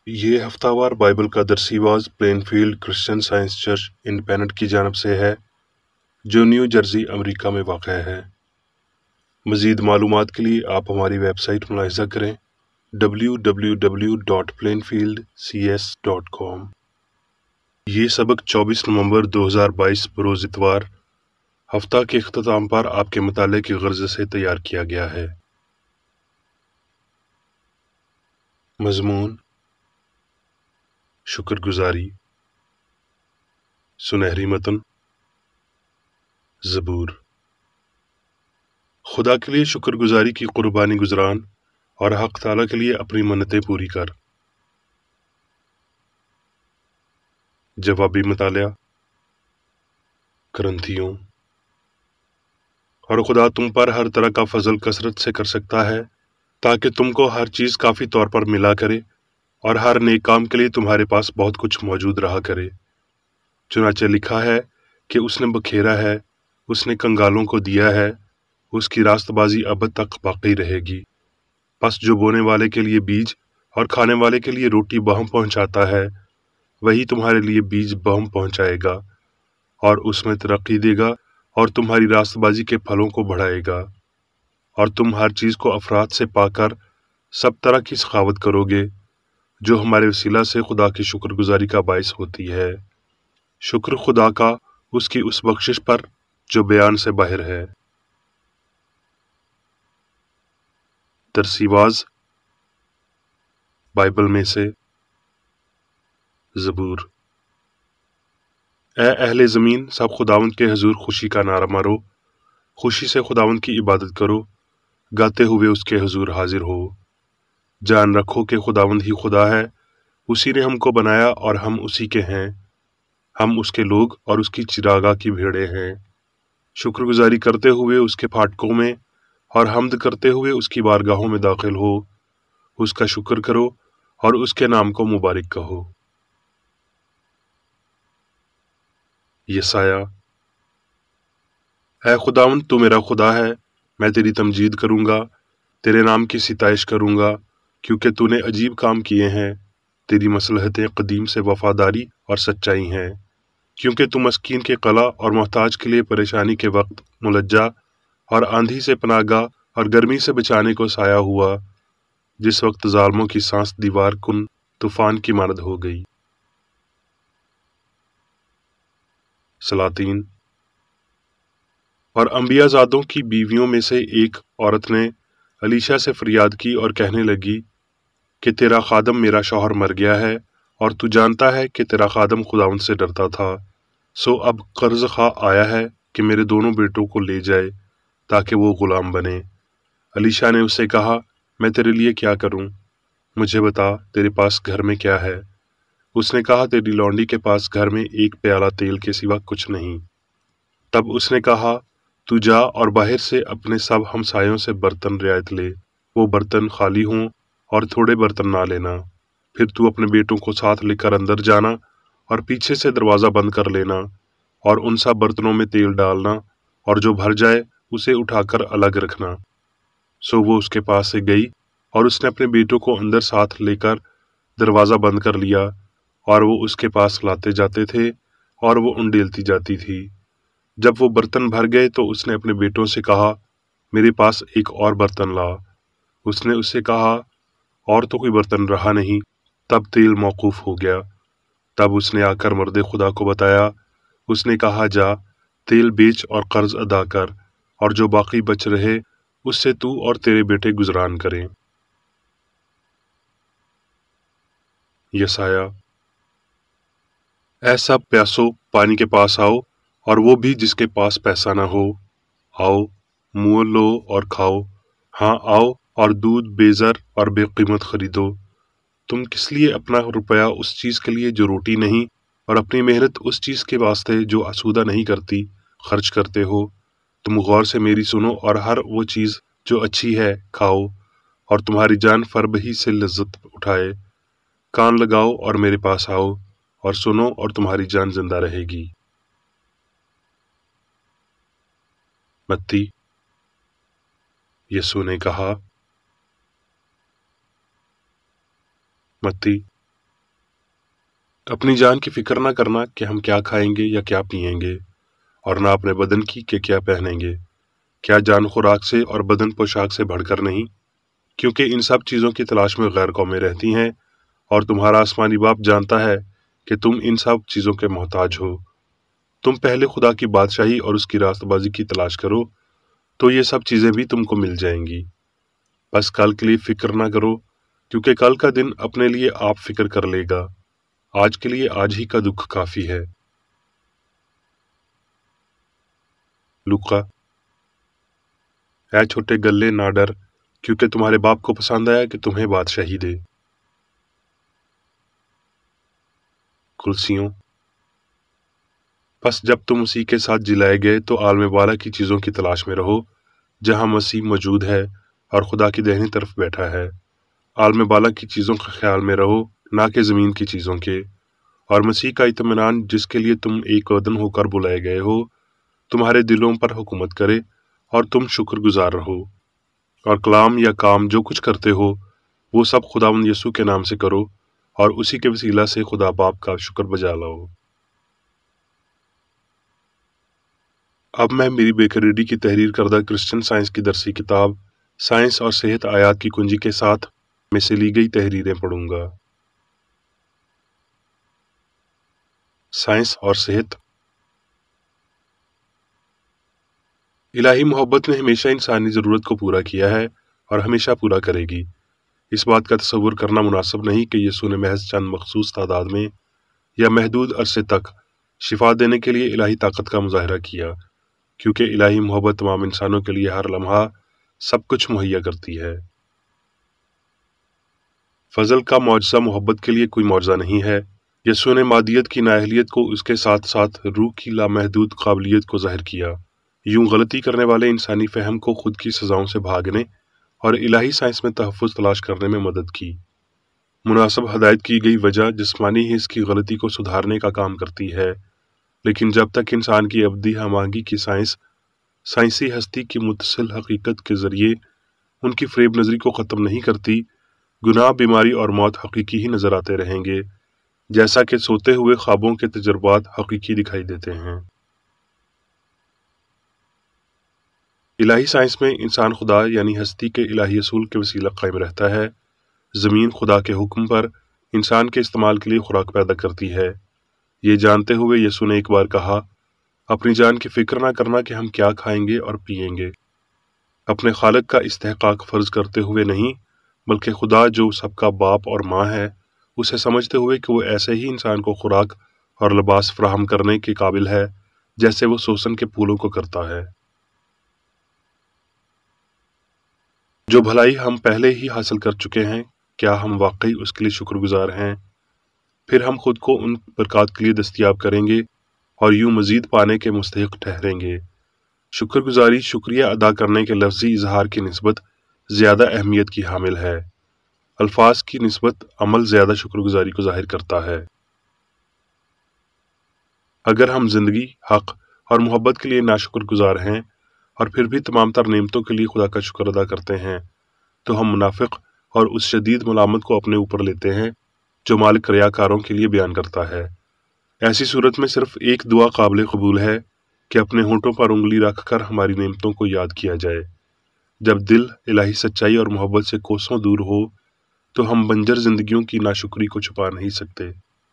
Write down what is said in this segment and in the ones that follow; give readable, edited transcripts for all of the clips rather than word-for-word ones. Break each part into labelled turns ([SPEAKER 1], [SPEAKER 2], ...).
[SPEAKER 1] یہ ہفتہ وار بائبل کا درسی واز Plainfield Christian Science church independent کی جانب سے ہے جو نیو جرسی امریکہ میں واقع ہے۔ مزید معلومات کے لیے آپ ہماری ویب سائٹ ملاحظہ کریں www.plainfieldcs.com۔ یہ سبق 24 نومبر 2022 بروز اتوار ہفتہ کے اختتام پر آپ کے مطالعے کی غرض سے تیار کیا گیا ہے۔ مضمون: شکر گزاری۔ سنہری متن: زبور۔ خدا کے لیے شکر گزاری کی قربانی گزران اور حق تعالیٰ کے لیے اپنی منتیں پوری کر۔ جوابی مطالعہ: کرنتھیوں۔ اور خدا تم پر ہر طرح کا فضل کثرت سے کر سکتا ہے تاکہ تم کو ہر چیز کافی طور پر ملا کرے اور ہر نیک کام کے لیے تمہارے پاس بہت کچھ موجود رہا کرے۔ چنانچہ لکھا ہے کہ اس نے بکھیرا ہے، اس نے کنگالوں کو دیا ہے، اس کی راست بازی ابد تک باقی رہے گی۔ پس جو بونے والے کے لیے بیج اور کھانے والے کے لیے روٹی بہم پہنچاتا ہے، وہی تمہارے لیے بیج بہم پہنچائے گا اور اس میں ترقی دے گا اور تمہاری راست بازی کے پھلوں کو بڑھائے گا، اور تم ہر چیز کو افراد سے پا کر سب طرح کی سخاوت کرو گے جو ہمارے وسیلہ سے خدا کی شکر گزاری کا باعث ہوتی ہے۔ شکر خدا کا اس کی اس بخشش پر جو بیان سے باہر ہے۔ درسی واز بائبل میں سے زبور۔ اے اہل زمین، سب خداوند کے حضور خوشی کا نعرہ مارو، خوشی سے خداوند کی عبادت کرو، گاتے ہوئے اس کے حضور حاضر ہو۔ جان رکھو کہ خداوند ہی خدا ہے، اسی نے ہم کو بنایا اور ہم اسی کے ہیں، ہم اس کے لوگ اور اس کی چراگاہ کی بھیڑیں ہیں۔ شکر گزاری کرتے ہوئے اس کے پھاٹکوں میں اور حمد کرتے ہوئے اس کی بارگاہوں میں داخل ہو، اس کا شکر کرو اور اس کے نام کو مبارک کہو۔ یسایہ۔ اے خداوند، تو میرا خدا ہے، میں تیری تمجید کروں گا، تیرے نام کی ستائش کروں گا، کیونکہ تو نے عجیب کام کیے ہیں، تیری مصلحتیں قدیم سے وفاداری اور سچائی ہیں۔ کیونکہ تو مسکین کے قلع اور محتاج کے لیے پریشانی کے وقت ملجا اور آندھی سے پناہ گاہ اور گرمی سے بچانے کو سایہ ہوا، جس وقت ظالموں کی سانس دیوار کن طوفان کی مانند ہو گئی۔ سلاطین۔ اور انبیاء زادوں کی بیویوں میں سے ایک عورت نے الیشا سے فریاد کی اور کہنے لگی کہ تیرا خادم میرا شوہر مر گیا ہے، اور تو جانتا ہے کہ تیرا خادم خداوند سے ڈرتا تھا، سو اب قرض خواہ آیا ہے کہ میرے دونوں بیٹوں کو لے جائے تاکہ وہ غلام بنے۔ الیشا نے اس سے کہا، میں تیرے لیے کیا کروں؟ مجھے بتا تیرے پاس گھر میں کیا ہے؟ اس نے کہا، تیری لونڈی کے پاس گھر میں ایک پیالہ تیل کے سوا کچھ نہیں۔ تب اس نے کہا، تو جا اور باہر سے اپنے سب ہمسایوں سے برتن رعایت لے، وہ برتن خالی ہوں اور تھوڑے برتن نہ لینا۔ پھر تو اپنے بیٹوں کو ساتھ لے کر اندر جانا اور پیچھے سے دروازہ بند کر لینا، اور ان سب برتنوں میں تیل ڈالنا، اور جو بھر جائے اسے اٹھا کر الگ رکھنا۔ سو وہ اس کے پاس سے گئی، اور اس نے اپنے بیٹوں کو اندر ساتھ لے کر دروازہ بند کر لیا، اور وہ اس کے پاس لاتے جاتے تھے اور وہ انڈیلتی جاتی تھی۔ جب وہ برتن بھر گئے تو اس نے اپنے بیٹوں سے کہا، میرے پاس ایک اور برتن لا۔ اس نے اس سے کہا، اور تو کوئی برتن رہا نہیں۔ تب تیل موقوف ہو گیا۔ تب اس نے آ کر مرد خدا کو بتایا۔ اس نے کہا، جا تیل بیچ اور قرض ادا کر، اور جو باقی بچ رہے اس سے تو اور تیرے بیٹے گزران کریں۔ یسایہ۔ اے سب پیاسو، پانی کے پاس آؤ، اور وہ بھی جس کے پاس پیسہ نہ ہو، آؤ منہ لو اور کھاؤ، ہاں آؤ اور دودھ بے زر اور بے قیمت خریدو۔ تم کس لیے اپنا روپیہ اس چیز کے لیے جو روٹی نہیں، اور اپنی محنت اس چیز کے واسطے جو آسودہ نہیں کرتی خرچ کرتے ہو؟ تم غور سے میری سنو اور ہر وہ چیز جو اچھی ہے کھاؤ، اور تمہاری جان فرب ہی سے لذت اٹھائے۔ کان لگاؤ اور میرے پاس آؤ اور سنو، اور تمہاری جان زندہ رہے گی۔ متی۔ یسوع نے کہا، متی اپنی جان کی فکر نہ کرنا کہ ہم کیا کھائیں گے یا کیا پیئیں گے، اور نہ اپنے بدن کی کہ کیا پہنیں گے۔ کیا جان خوراک سے اور بدن پوشاک سے بڑھ کر نہیں؟ کیونکہ ان سب چیزوں کی تلاش میں غیر قومیں رہتی ہیں، اور تمہارا آسمانی باپ جانتا ہے کہ تم ان سب چیزوں کے محتاج ہو۔ تم پہلے خدا کی بادشاہی اور اس کی راست بازی کی تلاش کرو، تو یہ سب چیزیں بھی تم کو مل جائیں گی۔ بس کل کے لیے فکر نہ کرو، کیونکہ کل کا دن اپنے لیے آپ فکر کر لے گا۔ آج کے لیے آج ہی کا دکھ کافی ہے۔ لوقا: اے چھوٹے گلے نہ ڈر، کیونکہ تمہارے باپ کو پسند آیا کہ تمہیں بادشاہی دے۔ کلسیوں: پس جب تم مسیح کے ساتھ جلائے گئے تو عالم بالا کی چیزوں کی تلاش میں رہو، جہاں مسیح موجود ہے اور خدا کی دہنی طرف بیٹھا ہے۔ عالم بالا کی چیزوں کے خیال میں رہو، نہ کہ زمین کی چیزوں کے۔ اور مسیح کا اطمینان جس کے لیے تم ایک بدن ہو کر بلائے گئے ہو، تمہارے دلوں پر حکومت کرے، اور تم شکر گزار رہو۔ اور کلام یا کام جو کچھ کرتے ہو، وہ سب خداوند یسوع کے نام سے کرو، اور اسی کے وسیلہ سے خدا باپ کا شکر بجا لاؤ۔ اب میں میری بیکریڈی کی تحریر کردہ کرسچن سائنس کی درسی کتاب سائنس اور صحت آیات کی کنجی کے ساتھ میں سے لی گئی تحریریں پڑھوں گا۔ سائنس اور صحت۔ الہی محبت نے ہمیشہ انسانی ضرورت کو پورا کیا ہے اور ہمیشہ پورا کرے گی۔ اس بات کا تصور کرنا مناسب نہیں کہ یسوع نے محض چند مخصوص تعداد میں یا محدود عرصے تک شفا دینے کے لیے الہی طاقت کا مظاہرہ کیا، کیونکہ الہی محبت تمام انسانوں کے لیے ہر لمحہ سب کچھ مہیا کرتی ہے۔ فضل کا معجزہ محبت کے لیے کوئی معجزہ نہیں ہے۔ یسوع نے مادیت کی نااہلیت کو اس کے ساتھ ساتھ روح کی لامحدود قابلیت کو ظاہر کیا، یوں غلطی کرنے والے انسانی فہم کو خود کی سزاؤں سے بھاگنے اور الہی سائنس میں تحفظ تلاش کرنے میں مدد کی۔ مناسب ہدایت کی گئی وجہ جسمانی حص کی غلطی کو سدھارنے کا کام کرتی ہے، لیکن جب تک انسان کی ابدی ہم آہنگی کی سائنسی ہستی کی متصل حقیقت کے ذریعے ان کی فریب نظری کو ختم نہیں کرتی، گناہ، بیماری اور موت حقیقی ہی نظر آتے رہیں گے، جیسا کہ سوتے ہوئے خوابوں کے تجربات حقیقی دکھائی دیتے ہیں۔ الہی سائنس میں انسان خدا یعنی ہستی کے الہی اصول کے وسیلہ قائم رہتا ہے۔ زمین خدا کے حکم پر انسان کے استعمال کے لیے خوراک پیدا کرتی ہے۔ یہ جانتے ہوئے یسوع نے ایک بار کہا، اپنی جان کی فکر نہ کرنا کہ ہم کیا کھائیں گے اور پیئیں گے۔ اپنے خالق کا استحقاق فرض کرتے ہوئے نہیں، بلکہ خدا جو سب کا باپ اور ماں ہے، اسے سمجھتے ہوئے کہ وہ ایسے ہی انسان کو خوراک اور لباس فراہم کرنے کے قابل ہے جیسے وہ سوسن کے پھولوں کو کرتا ہے۔ جو بھلائی ہم پہلے ہی حاصل کر چکے ہیں، کیا ہم واقعی اس کے لیے شکر گزار ہیں؟ پھر ہم خود کو ان برکات کے لیے دستیاب کریں گے اور یوں مزید پانے کے مستحق ٹھہریں گے۔ شکر گزاری شکریہ ادا کرنے کے لفظی اظہار کی نسبت زیادہ اہمیت کی حامل ہے۔ الفاظ کی نسبت عمل زیادہ شکر گزاری کو ظاہر کرتا ہے۔ اگر ہم زندگی، حق اور محبت کے لیے ناشکر گزار ہیں اور پھر بھی تمام تر نعمتوں کے لیے خدا کا شکر ادا کرتے ہیں، تو ہم منافق اور اس شدید ملامت کو اپنے اوپر لیتے ہیں جو مالک ریاکاروں کے لیے بیان کرتا ہے۔ ایسی صورت میں صرف ایک دعا قابل قبول ہے کہ اپنے ہونٹوں پر انگلی رکھ کر ہماری نعمتوں کو یاد کیا جائے۔ جب دل الہی سچائی اور محبت سے کوسوں دور ہو تو ہم بنجر زندگیوں کی ناشکری کو چھپا نہیں سکتے۔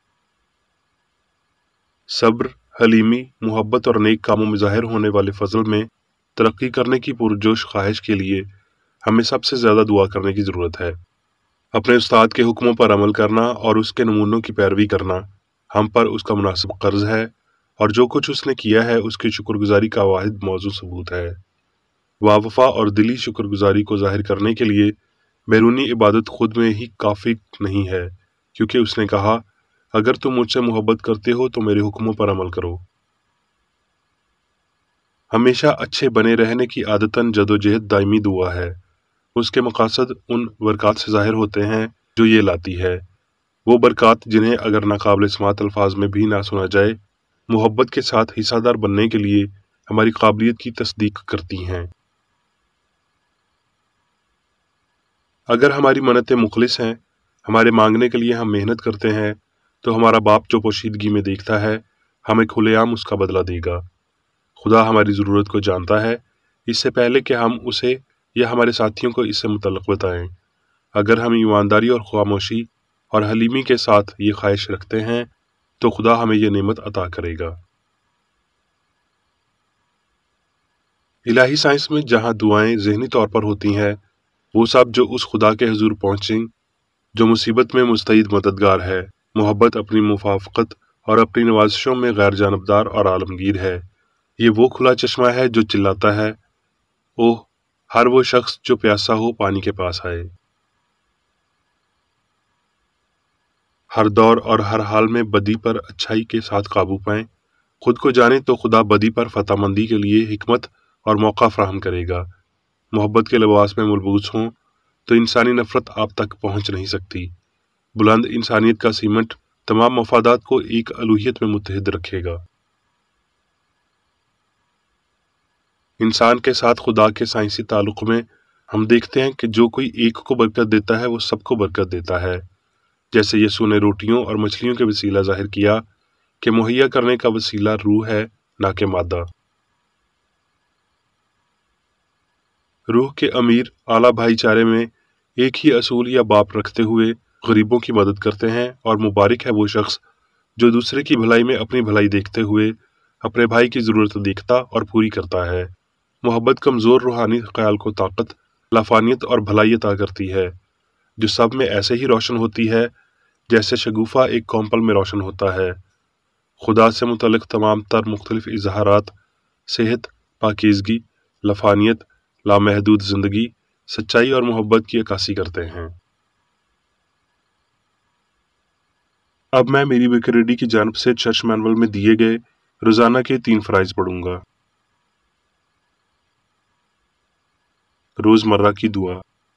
[SPEAKER 1] صبر، حلیمی، محبت اور نیک کاموں میں ظاہر ہونے والے فضل میں ترقی کرنے کی پرجوش خواہش کے لیے ہمیں سب سے زیادہ دعا کرنے کی ضرورت ہے۔ اپنے استاد کے حکموں پر عمل کرنا اور اس کے نمونوں کی پیروی کرنا ہم پر اس کا مناسب قرض ہے، اور جو کچھ اس نے کیا ہے اس کی شکر گزاری کا واحد موضوع ثبوت ہے۔ وفا اور دلی شکر گزاری کو ظاہر کرنے کے لیے بیرونی عبادت خود میں ہی کافی نہیں ہے، کیونکہ اس نے کہا، اگر تم مجھ سے محبت کرتے ہو تو میرے حکموں پر عمل کرو۔ ہمیشہ اچھے بنے رہنے کی عادتاً جدوجہد دائمی دعا ہے۔ اس کے مقاصد ان برکات سے ظاہر ہوتے ہیں جو یہ لاتی ہے، وہ برکات جنہیں اگر ناقابل سماعت الفاظ میں بھی نہ سنا جائے، محبت کے ساتھ حصہ دار بننے کے لیے ہماری قابلیت کی تصدیق کرتی ہیں۔ اگر ہماری منتیں مخلص ہیں، ہمارے مانگنے کے لیے ہم محنت کرتے ہیں تو ہمارا باپ جو پوشیدگی میں دیکھتا ہے ہمیں کھلے عام اس کا بدلہ دے گا۔ خدا ہماری ضرورت کو جانتا ہے اس سے پہلے کہ ہم اسے یا ہمارے ساتھیوں کو اس سے متعلق بتائیں۔ اگر ہم ایمانداری اور خاموشی اور حلیمی کے ساتھ یہ خواہش رکھتے ہیں تو خدا ہمیں یہ نعمت عطا کرے گا۔ الہی سائنس میں جہاں دعائیں ذہنی طور پر ہوتی ہیں، وہ سب جو اس خدا کے حضور پہنچیں جو مصیبت میں مستعد مددگار ہے، محبت، اپنی موافقت اور اپنی نوازشوں میں غیر جانبدار اور عالمگیر ہے۔ یہ وہ کھلا چشمہ ہے جو چلاتا ہے، اوہ ہر وہ شخص جو پیاسا ہو پانی کے پاس آئے۔ ہر دور اور ہر حال میں بدی پر اچھائی کے ساتھ قابو پائیں۔ خود کو جانیں تو خدا بدی پر فتح مندی کے لیے حکمت اور موقع فراہم کرے گا۔ محبت کے لباس میں ملبوس ہوں تو انسانی نفرت آپ تک پہنچ نہیں سکتی۔ بلند انسانیت کا سیمنٹ تمام مفادات کو ایک الوہیت میں متحد رکھے گا۔ انسان کے ساتھ خدا کے سائنسی تعلق میں ہم دیکھتے ہیں کہ جو کوئی ایک کو برکت دیتا ہے وہ سب کو برکت دیتا ہے۔ جیسے یسوع نے روٹیوں اور مچھلیوں کے وسیلہ ظاہر کیا کہ مہیا کرنے کا وسیلہ روح ہے نہ کہ مادہ۔ روح کے امیر اعلیٰ بھائی چارے میں ایک ہی اصول یا باپ رکھتے ہوئے غریبوں کی مدد کرتے ہیں، اور مبارک ہے وہ شخص جو دوسرے کی بھلائی میں اپنی بھلائی دیکھتے ہوئے اپنے بھائی کی ضرورت دیکھتا اور پوری کرتا ہے۔ محبت کمزور روحانی خیال کو طاقت، لافانیت اور بھلائی عطا کرتی ہے، جو سب میں ایسے ہی روشن ہوتی ہے جیسے شگوفہ ایک کمپل میں روشن ہوتا ہے۔ خدا سے متعلق تمام تر مختلف اظہارات صحت، پاکیزگی، لفانیت، لامحدود زندگی، سچائی اور محبت کی عکاسی کرتے ہیں۔ اب میں میری ویکیریڈی کی جانب سے چرچ مینول میں دیے گئے روزانہ کے 3 فرائض پڑھوں گا۔ روزمرہ کی دعا۔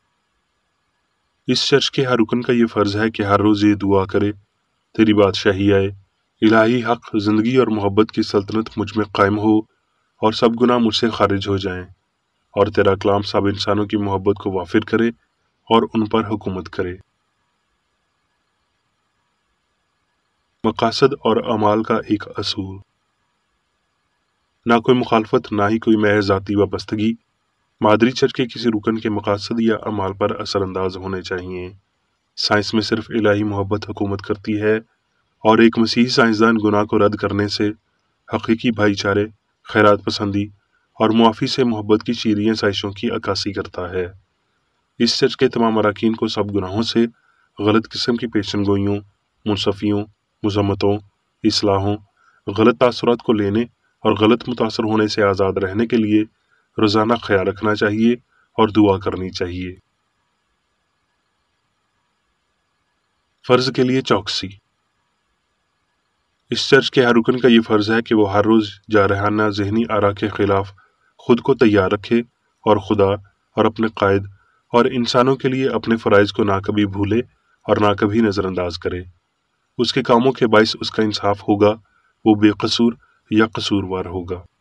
[SPEAKER 1] اس چرچ کے ہر رکن کا یہ فرض ہے کہ ہر روز یہ دعا کرے، تیری بادشاہی آئے، الہی حق، زندگی اور محبت کی سلطنت مجھ میں قائم ہو اور سب گناہ مجھ سے خارج ہو جائیں، اور تیرا کلام سب انسانوں کی محبت کو وافر کرے اور ان پر حکومت کرے۔ مقاصد اور اعمال کا ایک اصول۔ نہ کوئی مخالفت، نہ ہی کوئی محض ذاتی وابستگی مادری چرچ کے کسی رکن کے مقاصد یا اعمال پر اثر انداز ہونے چاہیے۔ سائنس میں صرف الہی محبت حکومت کرتی ہے، اور ایک مسیحی سائنسدان گناہ کو رد کرنے سے، حقیقی بھائی چارے، خیرات پسندی اور معافی سے محبت کی چیریں سائشوں کی عکاسی کرتا ہے۔ اس چرچ کے تمام اراکین کو سب گناہوں سے، غلط قسم کی پیشن گوئیوں، منصفیوں، مذمتوں، اصلاحوں، غلط تاثرات کو لینے اور غلط متاثر ہونے سے آزاد رہنے کے لیے روزانہ خیال رکھنا چاہیے اور دعا کرنی چاہیے۔ فرض کے لیے چوکسی۔ اس چرچ کے ہر رکن کا یہ فرض ہے کہ وہ ہر روز جارحانہ ذہنی آرا کے خلاف خود کو تیار رکھے اور خدا اور اپنے قائد اور انسانوں کے لیے اپنے فرائض کو نہ کبھی بھولے اور نہ کبھی نظر انداز کرے۔ اس کے کاموں کے باعث اس کا انصاف ہوگا، وہ بے قصور یا قصوروار ہوگا۔